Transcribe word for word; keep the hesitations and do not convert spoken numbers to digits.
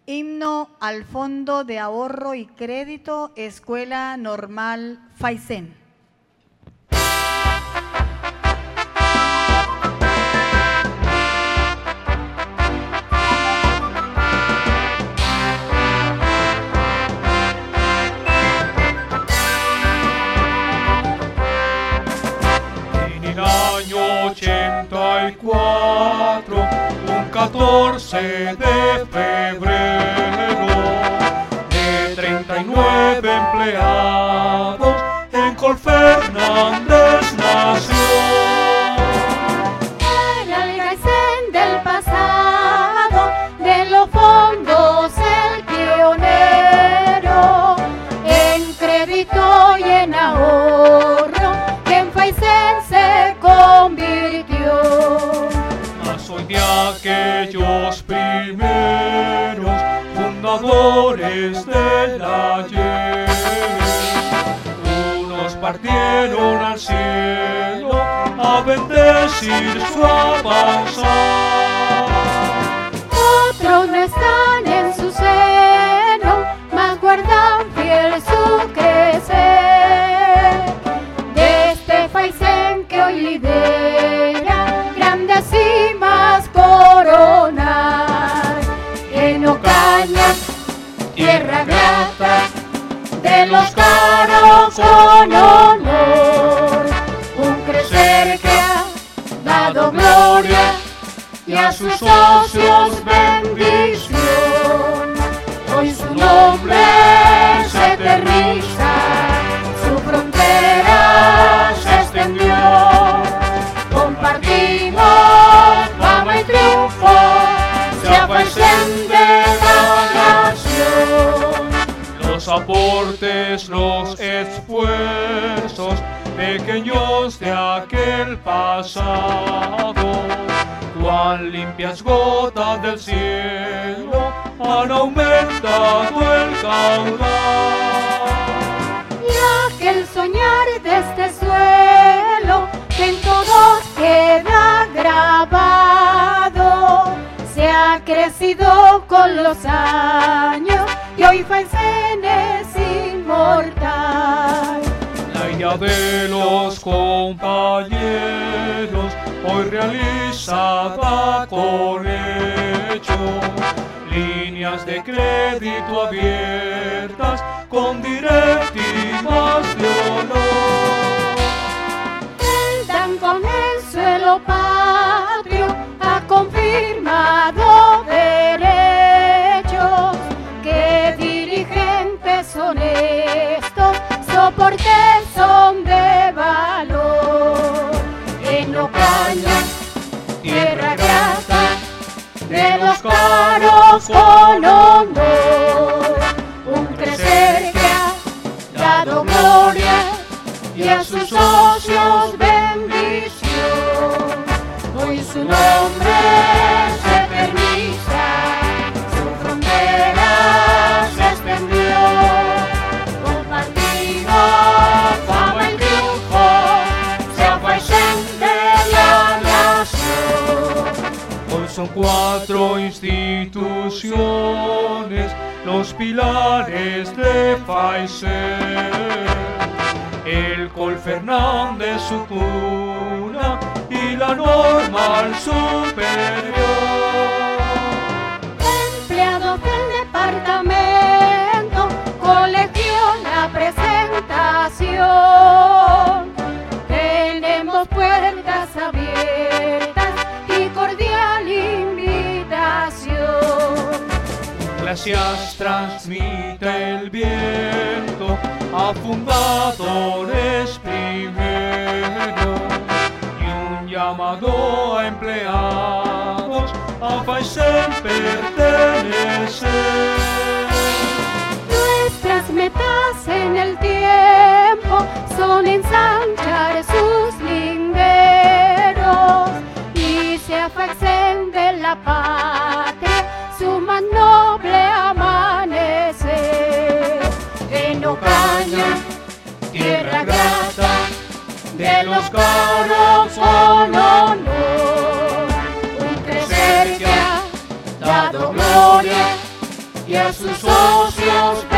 Himno al Fondo de Ahorro y Crédito Escuela Normal Faisén. En el año ochenta y cuatro, un catorce de febrero, de treinta y nueve empleados, en Col Fernández nació. Era el Faisén del pasado, de los fondos el pionero, en crédito y en ahorro, que en Faisén se convirtió. Soy de aquellos primeros fundadores del ayer. Unos partieron al cielo a bendecir su avanzar. Otros no están en su seno, mas guardan fiel su crecer. De este Faisén que hoy lidera grandes cimas coronar, en Ocaña, tierra grata, de los caros con honor, un crecer que ha dado gloria y a sus socios bendición. Hoy su nombre se eterniza, su frontera se extendió. Compartimos fama y triunfo, sea Faisén de la nación. Los aportes, los esfuerzos pequeños de aquel pasado, cual limpias gotas del cielo, han aumentado el caudal. Y aquel soñar de este suelo, que en todos queda grabado, se ha crecido con los años y hoy Faisén es inmortal. La idea de los compañeros, hoy realizada con hechos, líneas de crédito abiertas con directivas de honor. Dan con el suelo patrio, ha confirmado derechos, que dirigentes honestos, soportes son de valor. En Ocaña, tierra grata, de los caros con honor, un crecer que ha dado gloria y a sus socios bendición. Hoy su nombre se eterniza, su frontera se extendió. Compartimos fama y triunfo, sea Faisén de la nación. Hoy son cuatro instituciones los pilares de Faisén. El Col Fernández su cuna y la Normal superior. Empleados del departamento, colegio la presentación. Tenemos puertas abiertas y cordial invitación. Glacias transmite el viento a fundadores primero y un llamado a empleados a Faisén pertenecer. Nuestras metas en el tiempo son ensanchar sus linderos y sea Faisén de la patria su más noble amanecer. En Ocaña, tierra grata, de los caros con honor, un crecer que ha dado gloria y a sus socios